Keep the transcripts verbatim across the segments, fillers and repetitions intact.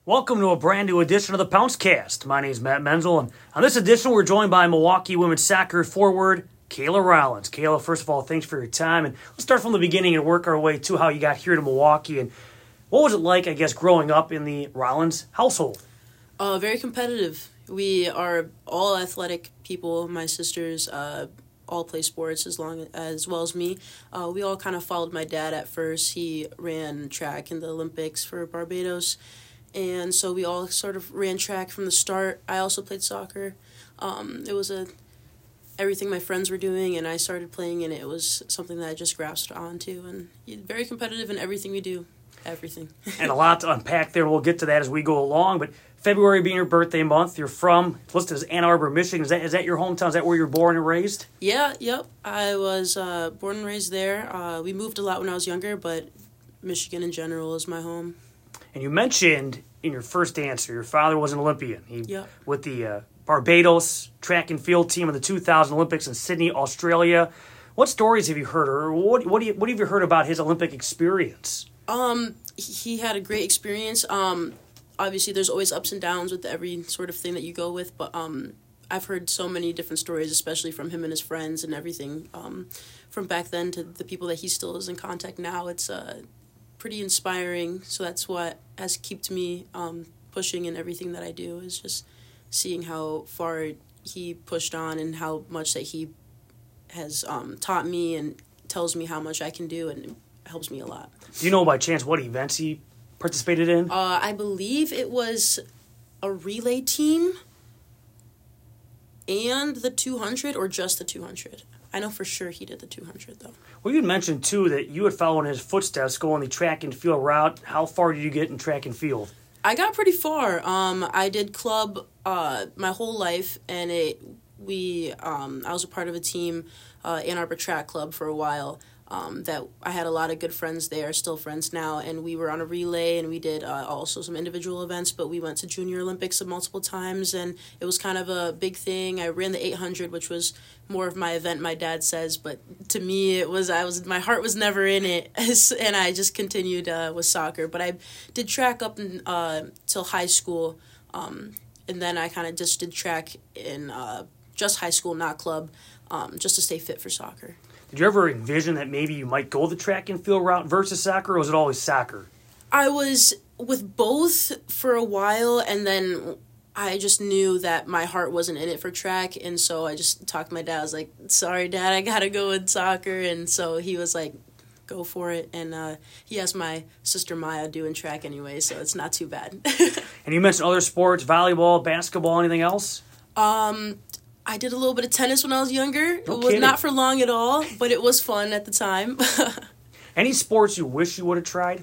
Welcome to a brand new edition of the Pouncecast. My name is Matt Menzel, and on this edition, we're joined by Milwaukee women's soccer forward Kayla Rollins. Kayla, first of all, thanks for your time, and let's start from the beginning and work our way to how you got here to Milwaukee. And what was it like, I guess, growing up in the Rollins household? Uh, very competitive. We are all athletic people. My sisters uh, all play sports as long as well as me. Uh, we all kind of followed my dad at first. He ran track in the Olympics for Barbados. And so we all sort of ran track from the start. I also played soccer. Um, it was a everything my friends were doing, and I started playing, and it was something that I just grasped onto. And very competitive in everything we do, everything. And a lot to unpack there. We'll get to that as we go along. But February being your birthday month, you're from, it's listed as Ann Arbor, Michigan. Is that is that your hometown? Is that where you're born and raised? Yeah, yep. I was uh, born and raised there. Uh, we moved a lot when I was younger, but Michigan in general is my home. And you mentioned in your first answer, your father was an Olympian. He, yep. With the uh, Barbados track and field team of the two thousand Olympics in Sydney, Australia. What stories have you heard, or what what, do you, what have you heard about his Olympic experience? Um, he had a great experience. Um, obviously, there's always ups and downs with every sort of thing that you go with, but um, I've heard so many different stories, especially from him and his friends and everything. Um, from back then to the people that he still is in contact now, it's uh, pretty inspiring. So that's what has kept me um, pushing in everything that I do, is just seeing how far he pushed on and how much that he has um, taught me and tells me how much I can do, and it helps me a lot. Do you know by chance what events he participated in? Uh, I believe it was a relay team and the two hundred, or just the two hundred. I know for sure he did the two hundred, though. Well, you had mentioned, too, that you had followed in his footsteps going the track and field route. How far did you get in track and field? I got pretty far. Um, I did club uh, my whole life, and it we um, I was a part of a team, uh, Ann Arbor Track Club, for a while. Um, that I had a lot of good friends there, still friends now, and we were on a relay, and we did uh, also some individual events, but we went to Junior Olympics multiple times, and it was kind of a big thing. I ran the eight hundred, which was more of my event, my dad says, but to me, it was, I was, my heart was never in it, and I just continued uh, with soccer. But I did track up in, uh, till high school, um, and then I kind of just did track in uh, just high school, not club, um, just to stay fit for soccer. Did you ever envision that maybe you might go the track and field route versus soccer, or was it always soccer? I was with both for a while, and then I just knew that my heart wasn't in it for track, and so I just talked to my dad. I was like, sorry, Dad, I gotta go with soccer, and so he was like, go for it, and uh, he has my sister Maya doing track anyway, so it's not too bad. And you mentioned other sports, volleyball, basketball, anything else? Um... I did a little bit of tennis when I was younger. No it was kidding. not for long at all, but it was fun at the time. Any sports you wish you would have tried?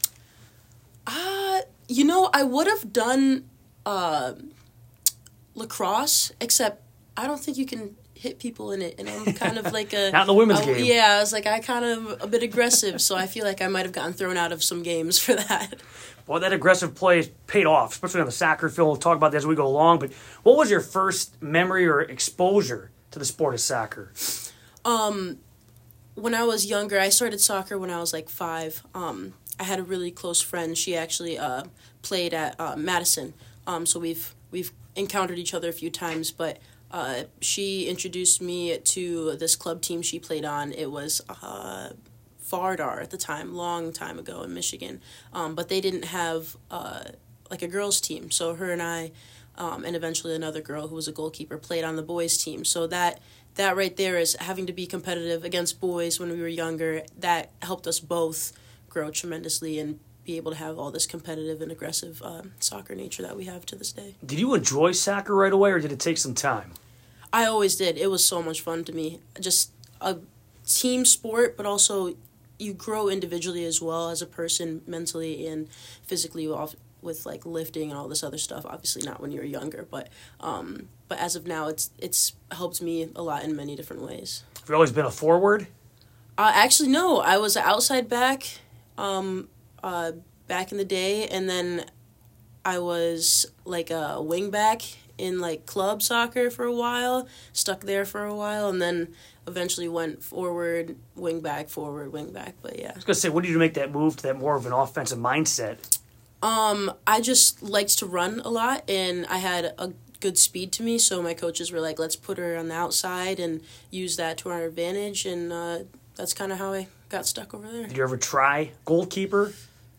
Uh, you know, I would have done uh, lacrosse, except I don't think you can hit people in it, and I'm kind of like a... Not in the women's a, game. Yeah, I was like, I kind of a bit aggressive, so I feel like I might have gotten thrown out of some games for that. Well, that aggressive play paid off, especially on the soccer field. We'll talk about that as we go along. But what was your first memory or exposure to the sport of soccer? Um, when I was younger, I started soccer when I was like five. Um, I had a really close friend. She actually uh, played at uh, Madison. Um, so we've we've encountered each other a few times. But uh, she introduced me to this club team she played on. It was... Uh, Vardar at the time, long time ago in Michigan, um, but they didn't have uh, like a girls team. So her and I, um, and eventually another girl who was a goalkeeper, played on the boys team. So that that right there is having to be competitive against boys when we were younger. That helped us both grow tremendously and be able to have all this competitive and aggressive uh, soccer nature that we have to this day. Did you enjoy soccer right away, or did it take some time? I always did. It was so much fun to me. Just a team sport, but also you grow individually as well as a person, mentally and physically, with like lifting and all this other stuff. Obviously not when you're younger, but um, but as of now, it's it's helped me a lot in many different ways. Have you always been a forward? Uh, actually, no. I was an outside back um, uh, back in the day, and then I was like a wing back in like club soccer for a while, stuck there for a while, and then eventually went forward, wing back, forward, wing back. But yeah. I was going to say, what did you make that move to that more of an offensive mindset? Um, I just liked to run a lot, and I had a good speed to me, so my coaches were like, let's put her on the outside and use that to our advantage, and uh, that's kind of how I got stuck over there. Did you ever try goalkeeper?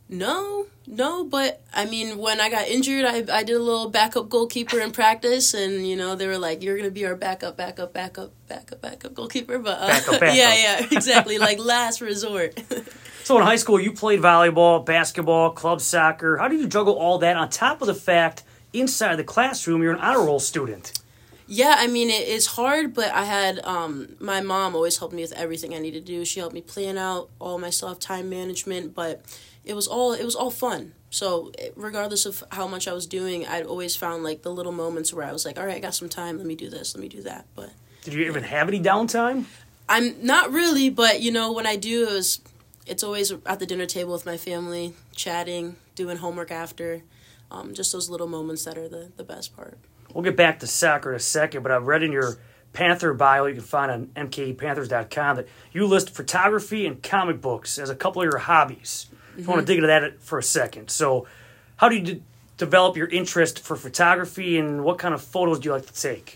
No, no, but I mean, when I got injured, I I did a little backup goalkeeper in practice, and you know they were like, "You're gonna be our backup, backup, backup, backup, backup goalkeeper." But uh, backup, backup. yeah, yeah, exactly, like last resort. So in high school, you played volleyball, basketball, club soccer. How did you juggle all that on top of the fact inside the classroom you're an honor roll student? Yeah, I mean, it is hard, but I had, um, my mom always helped me with everything I needed to do. She helped me plan out all my stuff, time management, but it was all, it was all fun. So regardless of how much I was doing, I'd always found, like, the little moments where I was like, all right, I got some time, let me do this, let me do that. But did you even have any downtime? I'm not really, but, you know, when I do, it was, it's always at the dinner table with my family, chatting, doing homework after, um, just those little moments that are the, the best part. We'll get back to soccer in a second, but I've read in your Panther bio you can find on m k e panthers dot com that you list photography and comic books as a couple of your hobbies. Mm-hmm. I want to dig into that for a second. So how do you d- develop your interest for photography, and what kind of photos do you like to take?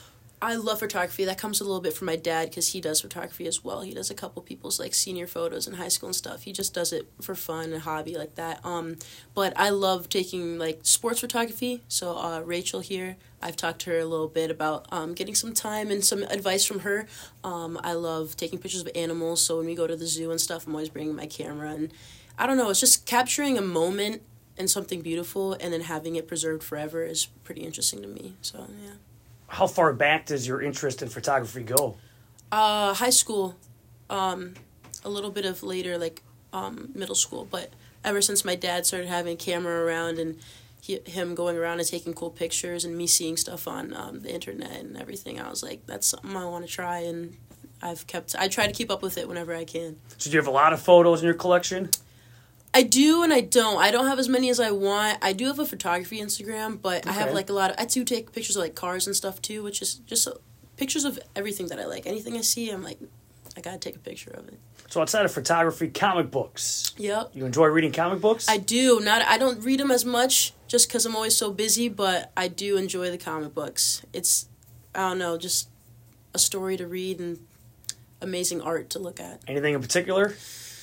I love photography. That comes a little bit from my dad because he does photography as well. He does a couple people's like senior photos in high school and stuff. He just does it for fun, a hobby like that. Um, but I love taking like sports photography. So uh, Rachel here, I've talked to her a little bit about um, getting some time and some advice from her. Um, I love taking pictures of animals. So when we go to the zoo and stuff, I'm always bringing my camera. And I don't know, it's just capturing a moment and something beautiful and then having it preserved forever is pretty interesting to me. So, yeah. How far back does your interest in photography go? Uh, high school, um, a little bit of later, like um, middle school. But ever since my dad started having a camera around and he, him going around and taking cool pictures and me seeing stuff on um, the internet and everything, I was like, that's something I want to try. And I've kept, I try to keep up with it whenever I can. So do you have a lot of photos in your collection? I do and I don't. I don't have as many as I want. I do have a photography Instagram, but okay. I have like a lot of, I do take pictures of like cars and stuff too, which is just uh, pictures of everything that I like. Anything I see, I'm like, I gotta take a picture of it. So outside of photography, comic books. Yep. You enjoy reading comic books? I do. Not. I don't read them as much just because I'm always so busy, but I do enjoy the comic books. It's, I don't know, just a story to read and amazing art to look at. Anything in particular?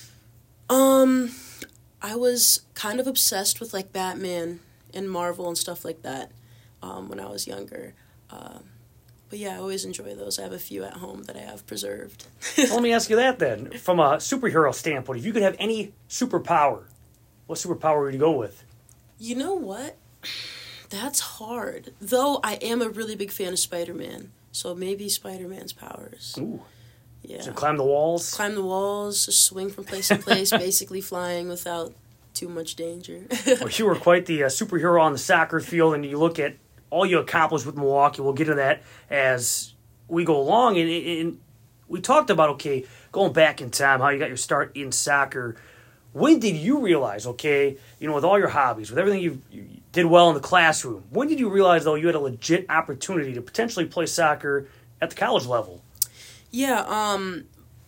Um... I was kind of obsessed with, like, Batman and Marvel and stuff like that um, when I was younger. Uh, but, yeah, I always enjoy those. I have a few at home that I have preserved. Well, let me ask you that, then. From a superhero standpoint, if you could have any superpower, what superpower would you go with? You know what? That's hard. Though I am a really big fan of Spider-Man, so maybe Spider-Man's powers. Ooh. Yeah. So climb the walls? Climb the walls, just swing from place to place, basically flying without too much danger. Well, you were quite the uh, superhero on the soccer field, and you look at all you accomplished with Milwaukee. We'll get to that as we go along. And, and we talked about, okay, going back in time, how you got your start in soccer. When did you realize, okay, you know, with all your hobbies, with everything you, you did well in the classroom, when did you realize, though, you had a legit opportunity to potentially play soccer at the college level? Yeah, um,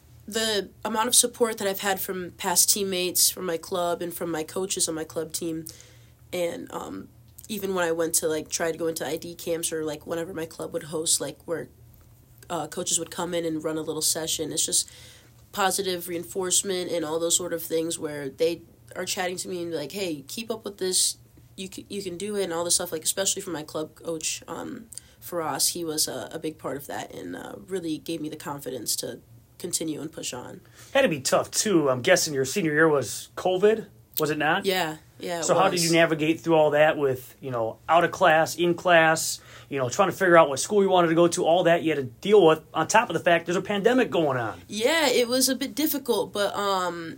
the amount of support that I've had from past teammates, from my club, and from my coaches on my club team, and um, even when I went to, like, try to go into I D camps or, like, whenever my club would host, like, where uh, coaches would come in and run a little session, it's just positive reinforcement and all those sort of things where they are chatting to me and like, hey, keep up with this, you can, you can do it, and all this stuff, like, especially from my club coach, um, Faraz, he was a, a big part of that and uh, really gave me the confidence to continue and push on. Had to be tough, too. I'm guessing your senior year was COVID, was it not? Yeah, yeah, it So was. how did you navigate through all that with, you know, out of class, in class, you know, trying to figure out what school you wanted to go to, all that you had to deal with, on top of the fact there's a pandemic going on? Yeah, it was a bit difficult, but um,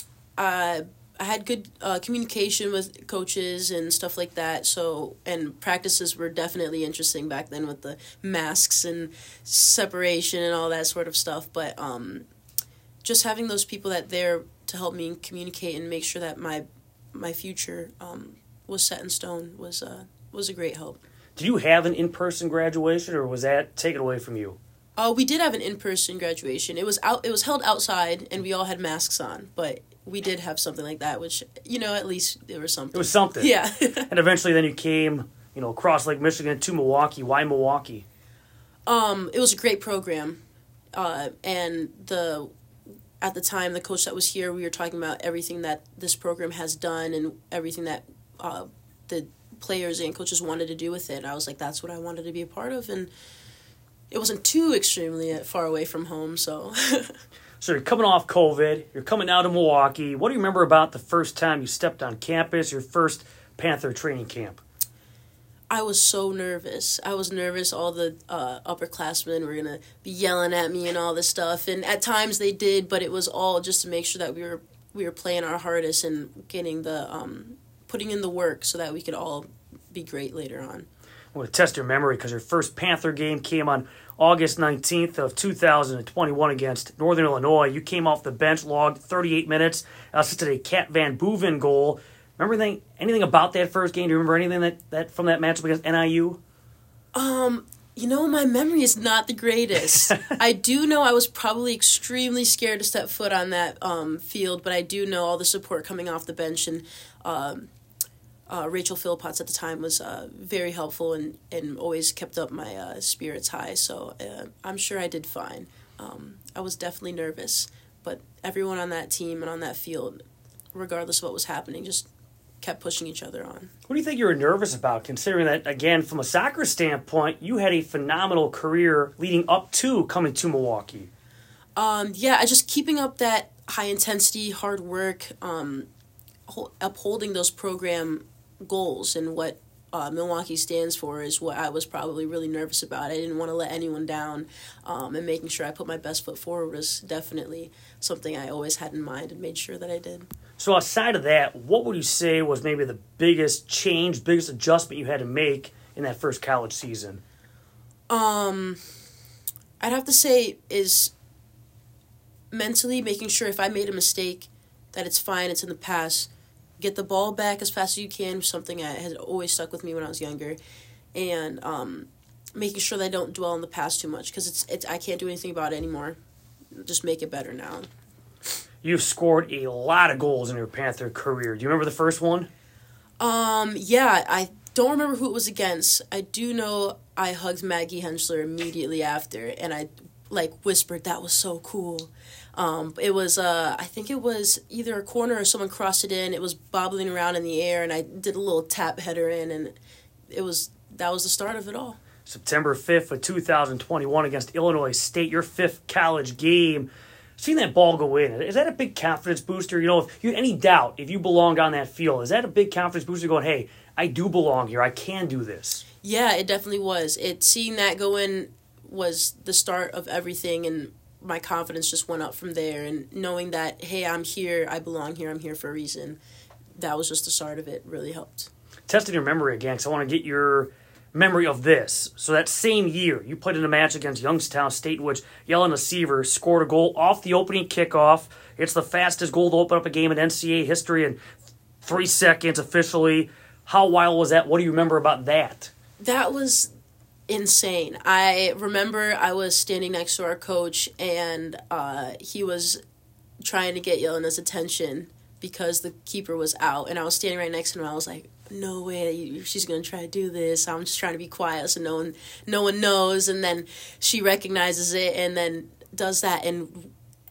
I... I had good uh, communication with coaches and stuff like that. So, and practices were definitely interesting back then with the masks and separation and all that sort of stuff. But um, just having those people that there to help me communicate and make sure that my my future um, was set in stone was uh, was a great help. Did you have an in-person graduation, or was that taken away from you? Oh, uh, we did have an in-person graduation. It was out. It was held outside, and we all had masks on, but we did have something like that, which, you know, at least there was something. It was something. Yeah. And eventually then you came, you know, across Lake Michigan to Milwaukee. Why Milwaukee? Um, it was a great program. Uh, and the at the time, the coach that was here, we were talking about everything that this program has done and everything that uh, the players and coaches wanted to do with it. And I was like, that's what I wanted to be a part of. And it wasn't too extremely far away from home, so... So you're coming off COVID, you're coming out to Milwaukee. What do you remember about the first time you stepped on campus, your first Panther training camp? I was so nervous. I was nervous. All the uh, upperclassmen were going to be yelling at me and all this stuff. And at times they did, but it was all just to make sure that we were we were playing our hardest and getting the um, putting in the work so that we could all be great later on. I'm going to test your memory because your first Panther game came on August nineteenth of two thousand twenty-one against Northern Illinois. You came off the bench, logged thirty-eight minutes, assisted a Cat Van Boeven goal. Remember anything, anything about that first game? Do you remember anything that, that from that matchup against N I U? Um, you know, my memory is not the greatest. I do know I was probably extremely scared to step foot on that um, field, but I do know all the support coming off the bench, and um, uh, Rachel Philpotts at the time was uh, very helpful and, and always kept up my uh, spirits high, so uh, I'm sure I did fine. Um, I was definitely nervous, but everyone on that team and on that field, regardless of what was happening, just kept pushing each other on. What do you think you were nervous about, considering that, again, from a soccer standpoint, you had a phenomenal career leading up to coming to Milwaukee? Um, yeah, I just keeping up that high-intensity, hard work, um, upholding those program goals and what uh, Milwaukee stands for is what I was probably really nervous about. I didn't want to let anyone down, um, and making sure I put my best foot forward was definitely something I always had in mind and made sure that I did. So outside of that, what would you say was maybe the biggest change, biggest adjustment you had to make in that first college season? Um, I'd have to say is mentally making sure if I made a mistake that it's fine, it's in the past. Get the ball back as fast as you can, something that has always stuck with me when I was younger. And um, making sure that I don't dwell on the past too much because it's, it's I can't do anything about it anymore. Just make it better now. You've scored a lot of goals in your Panther career. Do you remember the first one? Um, yeah, I don't remember who it was against. I do know I hugged Maggie Henschler immediately after, and I, like, whispered, that was so cool. Um, it was, uh, I think it was either a corner or someone crossed it in. It was bobbling around in the air, and I did a little tap header in, and it was, that was the start of it all. September fifth of two thousand twenty-one against Illinois State, your fifth college game. Seeing that ball go in, is that a big confidence booster? You know, if you had any doubt if you belonged on that field, is that a big confidence booster going, hey, I do belong here, I can do this? Yeah, it definitely was. It seeing that go in was the start of everything, and my confidence just went up from there. And knowing that, hey, I'm here, I belong here, I'm here for a reason, that was just the start of it, really helped. Testing your memory again, because I want to get your memory of this. So that same year, you played in a match against Youngstown State, in which Yelena Seaver scored a goal off the opening kickoff. It's the fastest goal to open up a game in N C A A history in three seconds officially. How wild was that? What do you remember about that? That was insane. I remember I was standing next to our coach, and uh, he was trying to get Yelena's attention because the keeper was out, and I was standing right next to him. I was like, no way, she's going to try to do this. I'm just trying to be quiet so no one no one knows. And then she recognizes it and then does that. And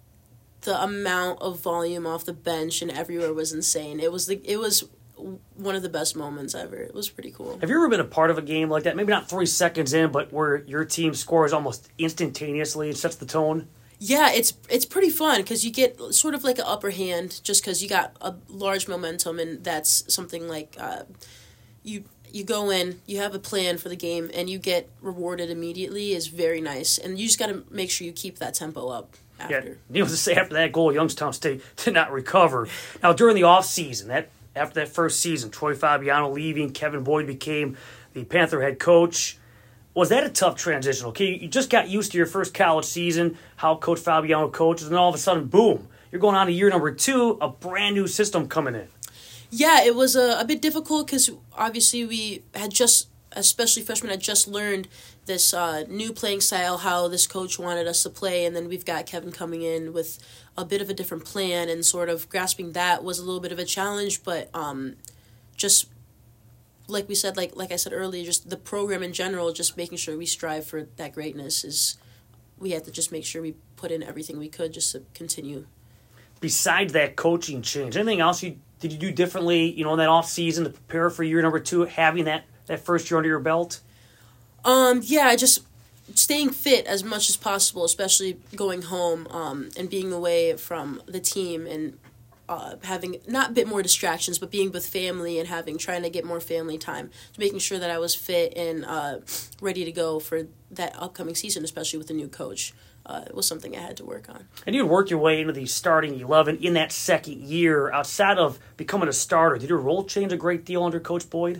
the amount of volume off the bench and everywhere was insane. It was the it was one of the best moments ever. It was pretty cool. Have you ever been a part of a game like that? Maybe not three seconds in, but where your team scores almost instantaneously and sets the tone? Yeah, it's it's pretty fun because you get sort of like an upper hand just because you got a large momentum, and that's something like uh, you you go in, you have a plan for the game, and you get rewarded immediately is very nice. And you just got to make sure you keep that tempo up after. Yeah, needless to say, after that goal, Youngstown State did not recover. Now, during the offseason, that after that first season, Troy Fabiano leaving, Kevin Boyd became the Panther head coach. Was that a tough transition? Okay, you just got used to your first college season, how Coach Fabiano coaches, and all of a sudden, boom, you're going on to year number two, a brand new system coming in. Yeah, it was a, a bit difficult because obviously we had just especially freshmen, had just learned this uh, new playing style, how this coach wanted us to play, and then we've got Kevin coming in with a bit of a different plan, and sort of grasping that was a little bit of a challenge, but um, just like we said, like like I said earlier, just the program in general, just making sure we strive for that greatness is, we had to just make sure we put in everything we could just to continue. Besides that coaching change, anything else you did you do differently, you know, in that off season to prepare for year number two, having that, that first year under your belt? Um, yeah, just staying fit as much as possible, especially going home um, and being away from the team, and uh, having not a bit more distractions, but being with family and having trying to get more family time, making sure that I was fit and uh, ready to go for that upcoming season, especially with the new coach. Uh, it was something I had to work on. And you'd work your way into the starting eleven in that second year. Outside of becoming a starter, did your role change a great deal under Coach Boyd?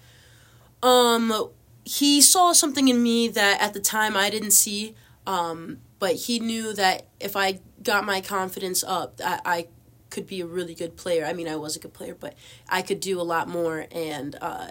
Um, he saw something in me that at the time I didn't see, um, but he knew that if I got my confidence up, I, I could be a really good player. I mean, I was a good player, but I could do a lot more, and uh,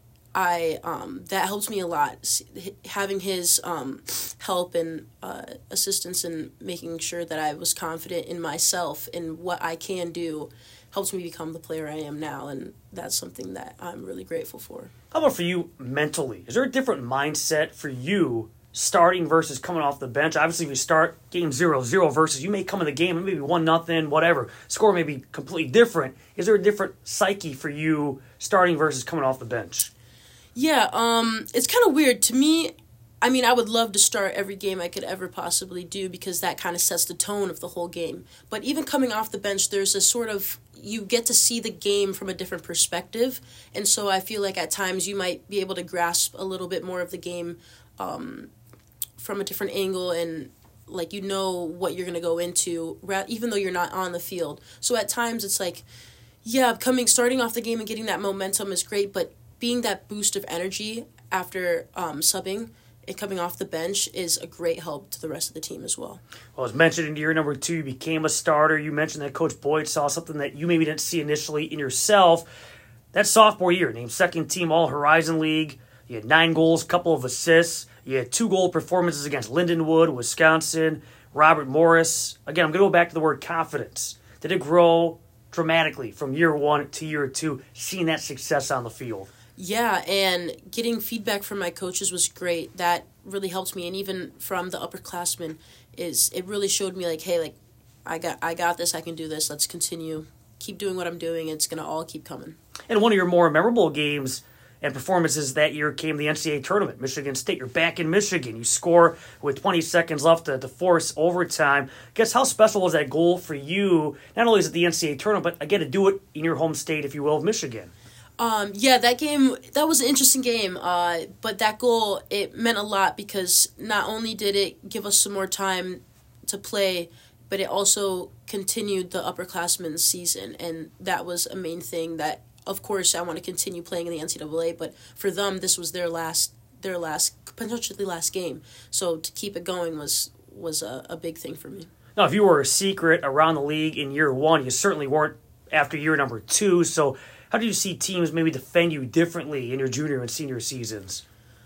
I um, that helps me a lot. Having his um, help and uh, assistance in making sure that I was confident in myself and what I can do helps me become the player I am now, and that's something that I'm really grateful for. How about for you mentally? Is there a different mindset for you starting versus coming off the bench? Obviously, if you start game zero zero versus you may come in the game and maybe one nothing, whatever. Score may be completely different. Is there a different psyche for you starting versus coming off the bench? Yeah, um, it's kind of weird. To me, I mean, I would love to start every game I could ever possibly do because that kind of sets the tone of the whole game. But even coming off the bench, there's a sort of, you get to see the game from a different perspective. And so I feel like at times you might be able to grasp a little bit more of the game um, from a different angle, and like you know what you're going to go into, even though you're not on the field. So at times it's like, yeah, coming, starting off the game and getting that momentum is great, but being that boost of energy after um, subbing and coming off the bench is a great help to the rest of the team as well. Well, as mentioned in year number two, you became a starter. You mentioned that Coach Boyd saw something that you maybe didn't see initially in yourself. That sophomore year, named second team All-Horizon League. You had nine goals, a couple of assists. You had two goal performances against Lindenwood, Wisconsin, Robert Morris. Again, I'm going to go back to the word confidence. Did it grow dramatically from year one to year two, seeing that success on the field? Yeah, and getting feedback from my coaches was great. That really helped me, and even from the upperclassmen, is it really showed me like, hey, like I got I got this, I can do this. Let's continue, keep doing what I'm doing. It's gonna all keep coming. And one of your more memorable games and performances that year came the N C double A tournament, Michigan State. You're back in Michigan. You score with twenty seconds left to, to force overtime. Guess how special was that goal for you? Not only is it the N C double A tournament, but again to do it in your home state, if you will, of Michigan. Um, yeah, that game, that was an interesting game, uh, but that goal, it meant a lot because not only did it give us some more time to play, but it also continued the upperclassmen's season, and that was a main thing that, of course, I want to continue playing in the N C double A, but for them, this was their last, their last, potentially last game, so to keep it going was, was a, a big thing for me. Now, if you were a secret around the league in year one, you certainly weren't after year number two, so how do you see teams maybe defend you differently in your junior and senior seasons?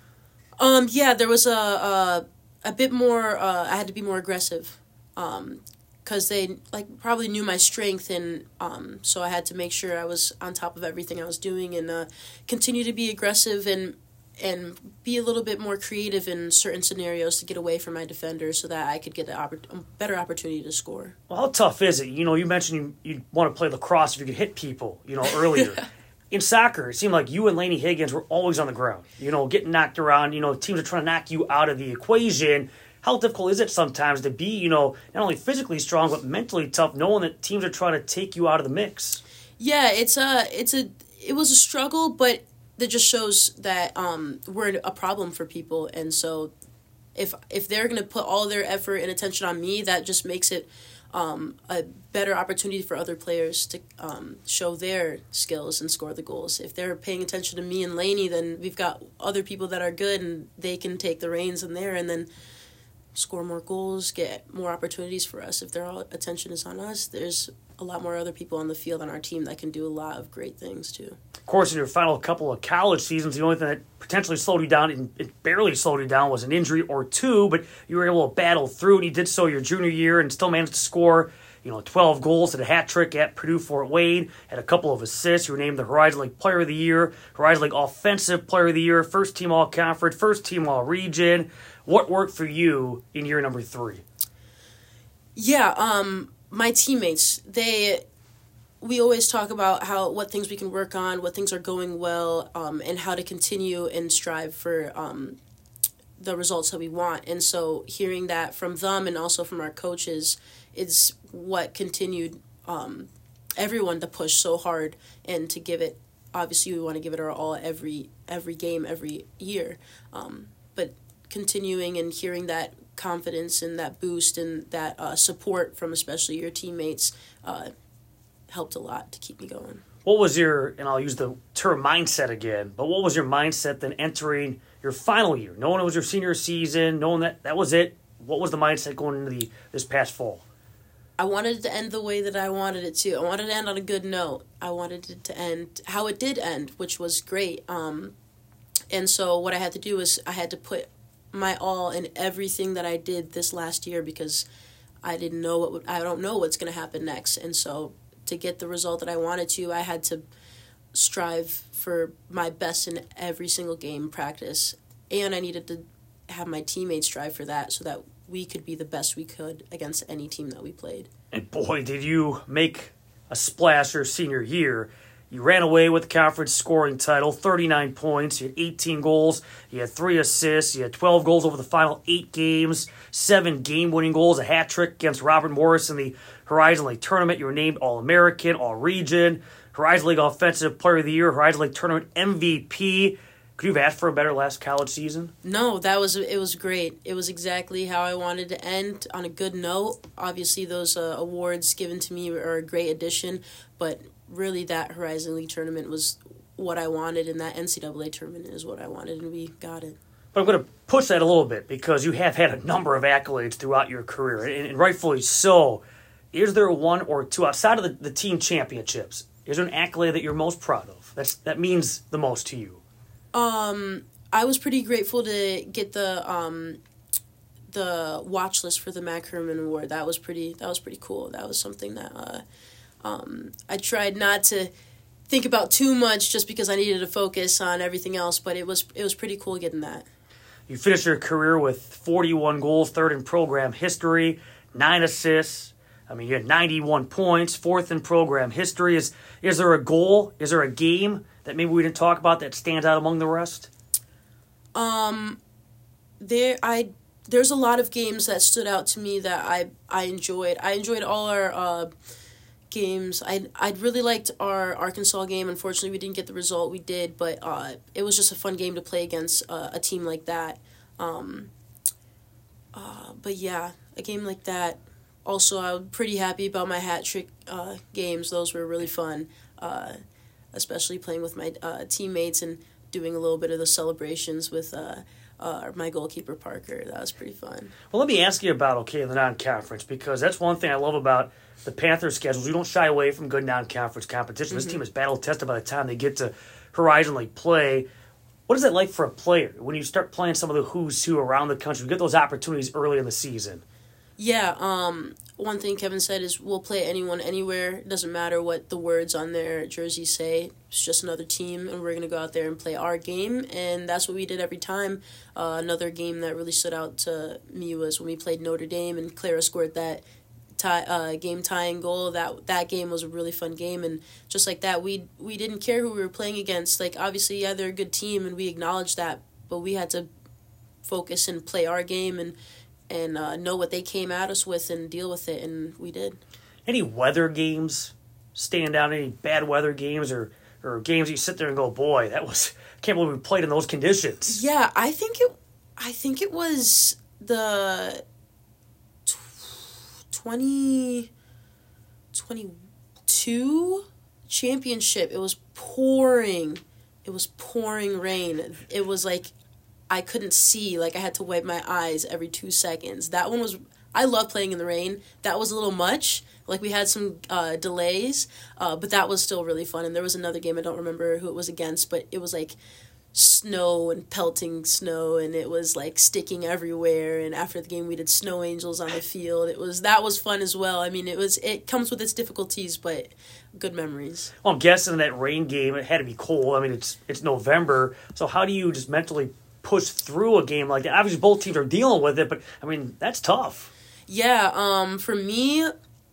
Um, yeah, there was a a, a bit more. Uh, I had to be more aggressive, um, because they like probably knew my strength, and um, so I had to make sure I was on top of everything I was doing, and uh, continue to be aggressive and and be a little bit more creative in certain scenarios to get away from my defenders so that I could get a oppor- better opportunity to score. Well, how tough is it? You know, you mentioned you, you want to play lacrosse if you could hit people, you know, earlier. In soccer, it seemed like you and Laney Higgins were always on the ground, you know, getting knocked around. You know, teams are trying to knock you out of the equation. How difficult is it sometimes to be, you know, not only physically strong, but mentally tough, knowing that teams are trying to take you out of the mix? Yeah, it's a, it's a, it was a struggle, but that just shows that um, we're a problem for people, and so if if they're going to put all their effort and attention on me, that just makes it um, a better opportunity for other players to um, show their skills and score the goals. If they're paying attention to me and Laney, then we've got other people that are good, and they can take the reins in there, and then score more goals, get more opportunities for us. If their all attention is on us, there's a lot more other people on the field on our team that can do a lot of great things too. Of course, in your final couple of college seasons, the only thing that potentially slowed you down, and it barely slowed you down, was an injury or two, but you were able to battle through, and you did so your junior year and still managed to score, you know, twelve goals, had a hat trick at Purdue Fort Wayne, had a couple of assists. You were named the Horizon League Player of the Year, Horizon League Offensive Player of the Year, first team All-Conference, first team All-Region. What worked for you in year number three? Yeah, um, my teammates, they... we always talk about how what things we can work on, what things are going well, um, and how to continue and strive for um, the results that we want. And so hearing that from them and also from our coaches is what continued um, everyone to push so hard and to give it, obviously we want to give it our all every every game, every year. Um, but continuing and hearing that confidence and that boost and that uh, support from especially your teammates uh, helped a lot to keep me going. What was your, and I'll use the term mindset again, but what was your mindset then entering your final year? Knowing it was your senior season, knowing that that was it, what was the mindset going into the this past fall? I wanted it to end the way that I wanted it to. I wanted it to end on a good note. I wanted it to end how it did end, which was great. Um, and so what I had to do was I had to put my all in everything that I did this last year because I didn't know what would, I don't know what's going to happen next. And so to get the result that I wanted to, I had to strive for my best in every single game practice. And I needed to have my teammates strive for that so that we could be the best we could against any team that we played. And boy, did you make a splash your senior year. You ran away with the conference scoring title, thirty-nine points, you had eighteen goals, you had three assists, you had twelve goals over the final eight games, seven game-winning goals, a hat trick against Robert Morris in the Horizon League Tournament. You were named All-American, All-Region, Horizon League Offensive Player of the Year, Horizon League Tournament M V P. Could you have asked for a better last college season? No, that was it was great. It was exactly how I wanted to end, on a good note. Obviously, those uh, awards given to me are a great addition, but really that Horizon League tournament was what I wanted, and that N C double A tournament is what I wanted, and we got it. But I'm going to push that a little bit because you have had a number of accolades throughout your career, and, and rightfully so. Is there one or two, outside of the, the team championships, is there an accolade that you're most proud of? That's that means the most to you? Um, I was pretty grateful to get the um, the watch list for the Mac Herman Award. That was pretty. That was pretty cool. That was something that uh, um, I tried not to think about too much, just because I needed to focus on everything else. But it was it was pretty cool getting that. You finished your career with forty-one goals, third in program history, nine assists. I mean, you had ninety-one points, fourth in program history. Is is there a goal? Is there a game that maybe we didn't talk about that stands out among the rest? Um, there I there's a lot of games that stood out to me that I I enjoyed. I enjoyed all our uh, games. I I really liked our Arkansas game. Unfortunately, we didn't get the result we did, but uh, it was just a fun game to play against uh, a team like that. Um, uh, but yeah, a game like that. Also, I was pretty happy about my hat trick uh, games. Those were really fun, uh, especially playing with my uh, teammates and doing a little bit of the celebrations with uh, uh, my goalkeeper, Parker. That was pretty fun. Well, let me ask you about, okay, the non-conference, because that's one thing I love about the Panthers' schedules. You don't shy away from good non-conference competition. Mm-hmm. This team is battle-tested by the time they get to Horizon League play. What is it like for a player when you start playing some of the who's who around the country? You get those opportunities early in the season. Yeah, um, one thing Kevin said is we'll play anyone anywhere. It doesn't matter what the words on their jerseys say. It's just another team, and we're going to go out there and play our game, and that's what we did every time. Uh, another game that really stood out to me was when we played Notre Dame, and Clara scored that tie, uh, game-tying goal. That that game was a really fun game, and just like that, we we didn't care who we were playing against. Like, obviously, yeah, they're a good team, and we acknowledged that, but we had to focus and play our game, and and uh, know what they came at us with and deal with it, and we did. Any weather games stand out? Any bad weather games or, or games you sit there and go, boy, that was, I can't believe we played in those conditions? Yeah, I think it I think it was the twenty twenty-two championship. It was pouring. It was pouring rain. It was like I couldn't see. Like, I had to wipe my eyes every two seconds. That one was... I love playing in the rain. That was a little much. Like, we had some uh, delays, uh, but that was still really fun. And there was another game, I don't remember who it was against, but it was, like, snow and pelting snow, and it was, like, sticking everywhere. And after the game, we did snow angels on the field. It was That was fun as well. I mean, it was it comes with its difficulties, but good memories. Well, I'm guessing that rain game, it had to be cold. I mean, it's it's November, so how do you just mentally push through a game like that? Obviously, both teams are dealing with it, but, I mean, that's tough. Yeah, um, for me,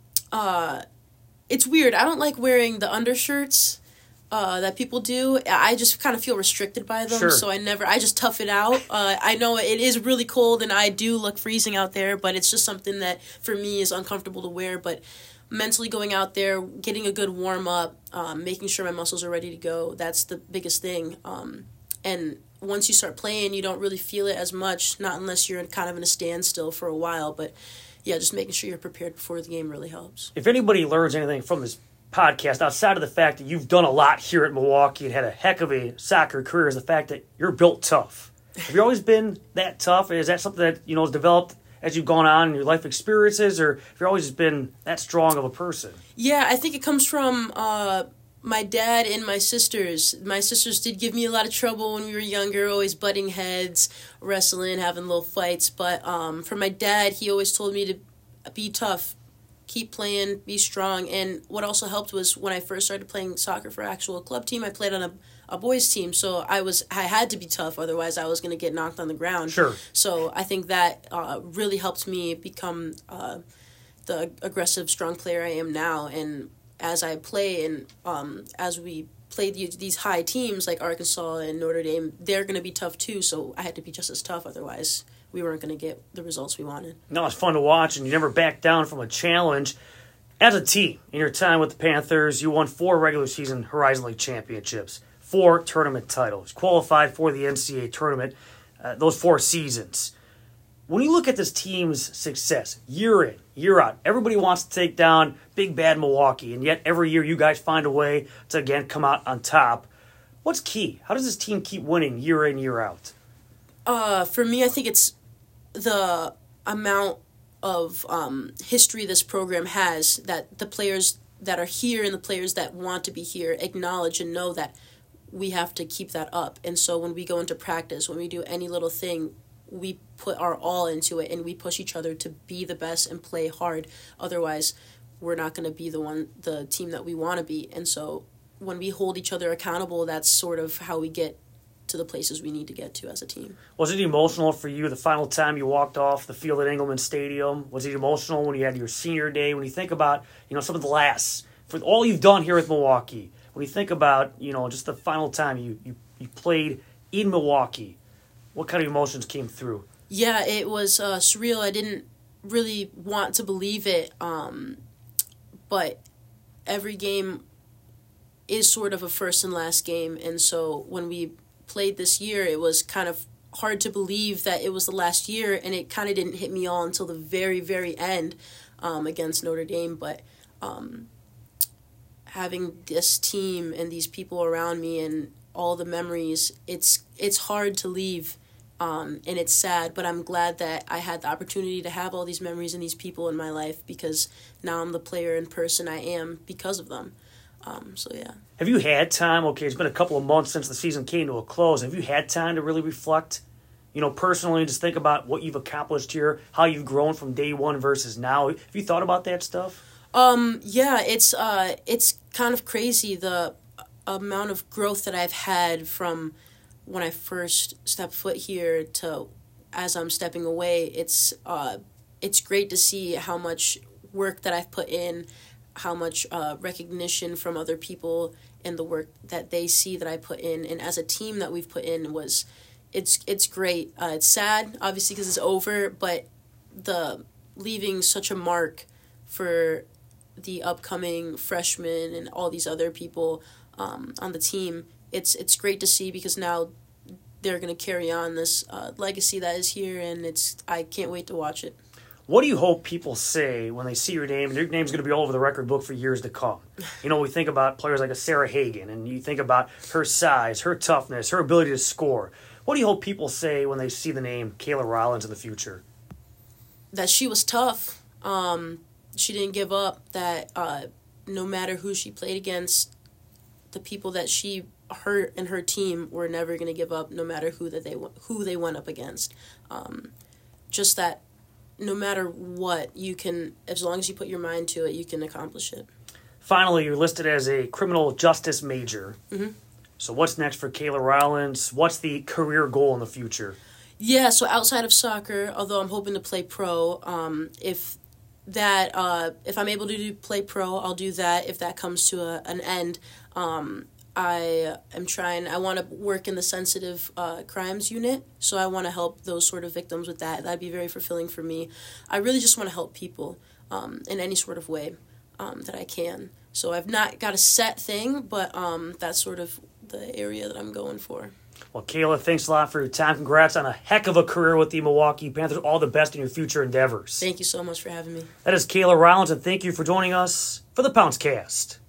uh, it's weird. I don't like wearing the undershirts uh, that people do. I just kind of feel restricted by them, sure. so I never, I just tough it out. Uh, I know it is really cold, and I do look freezing out there, but it's just something that, for me, is uncomfortable to wear, but mentally going out there, getting a good warm-up, um, making sure my muscles are ready to go, that's the biggest thing. Um, and once you start playing, you don't really feel it as much, not unless you're kind of in a standstill for a while. But, yeah, just making sure you're prepared before the game really helps. If anybody learns anything from this podcast, outside of the fact that you've done a lot here at Milwaukee and had a heck of a soccer career, is the fact that you're built tough. Have you always been that tough? Is that something that, you know, has developed as you've gone on in your life experiences, or have you always been that strong of a person? Yeah, I think it comes from... Uh, my dad and my sisters. My sisters did give me a lot of trouble when we were younger, always butting heads, wrestling, having little fights. But um, for my dad, he always told me to be tough, keep playing, be strong. And what also helped was when I first started playing soccer for actual club team, I played on a, a boys team. So I was I had to be tough, otherwise I was going to get knocked on the ground. Sure. So I think that uh, really helped me become uh, the aggressive, strong player I am now. And as I play and um, as we play the, these high teams like Arkansas and Notre Dame, they're going to be tough too, so I had to be just as tough, otherwise we weren't going to get the results we wanted. No, it's fun to watch, and you never back down from a challenge. As a team, in your time with the Panthers, you won four regular season Horizon League championships, four tournament titles, qualified for the N C double A tournament uh, those four seasons. When you look at this team's success, year in, year out, everybody wants to take down big bad Milwaukee, and yet every year you guys find a way to, again, come out on top. What's key? How does this team keep winning year in, year out? Uh, for me, I think it's the amount of um, history this program has, that the players that are here and the players that want to be here acknowledge and know that we have to keep that up. And so when we go into practice, when we do any little thing, we put our all into it, and we push each other to be the best and play hard. Otherwise, we're not going to be the one, the team that we want to be. And so when we hold each other accountable, that's sort of how we get to the places we need to get to as a team. Was it emotional for you the final time you walked off the field at Engelman Stadium? Was it emotional when you had your senior day? When you think about, you know, some of the last, for all you've done here with Milwaukee, when you think about, you know, just the final time you, you, you played in Milwaukee, what kind of emotions came through? Yeah, it was uh, surreal. I didn't really want to believe it, um, but every game is sort of a first and last game, and so when we played this year, it was kind of hard to believe that it was the last year, and it kind of didn't hit me all until the very, very end um, against Notre Dame, but um, having this team and these people around me and all the memories, it's it's hard to leave. Um, and it's sad, but I'm glad that I had the opportunity to have all these memories and these people in my life, because now I'm the player and person I am because of them. Um, so, yeah. Have you had time, okay, it's been a couple of months since the season came to a close. Have you had time to really reflect, you know, personally, just think about what you've accomplished here, how you've grown from day one versus now? Have you thought about that stuff? Um, yeah, it's uh, it's kind of crazy, the amount of growth that I've had from when I first stepped foot here to as I'm stepping away. It's uh, it's great to see how much work that I've put in, how much uh, recognition from other people and the work that they see that I put in, and as a team that we've put in was, it's it's great. Uh, it's sad, obviously, because it's over, but the leaving such a mark for the upcoming freshmen and all these other people um, on the team, it's it's great to see, because now they're going to carry on this uh, legacy that is here, and it's I can't wait to watch it. What do you hope people say when they see your name, and your name's going to be all over the record book for years to come? You know, we think about players like a Sarah Hagan, and you think about her size, her toughness, her ability to score. What What do you hope people say when they see the name Kayla Rollins in the future? That she was tough. Um, she didn't give up. That uh, no matter who she played against, the people that she, her and her team were never going to give up, no matter who that they who they went up against. Um, just that, no matter what, you can, as long as you put your mind to it, you can accomplish it. Finally, you're listed as a criminal justice major. Mm-hmm. So what's next for Kayla Rollins? What's the career goal in the future? Yeah, so outside of soccer, although I'm hoping to play pro, um, if that uh, if I'm able to do play pro, I'll do that. If that comes to a, an end, um, I am trying. I want to work in the sensitive uh, crimes unit, so I want to help those sort of victims with that. That'd be very fulfilling for me. I really just want to help people um, in any sort of way um, that I can. So I've not got a set thing, but um, that's sort of the area that I'm going for. Well, Kayla, thanks a lot for your time. Congrats on a heck of a career with the Milwaukee Panthers. All the best in your future endeavors. Thank you so much for having me. That is Kayla Rollins, and thank you for joining us for the Pounce Cast.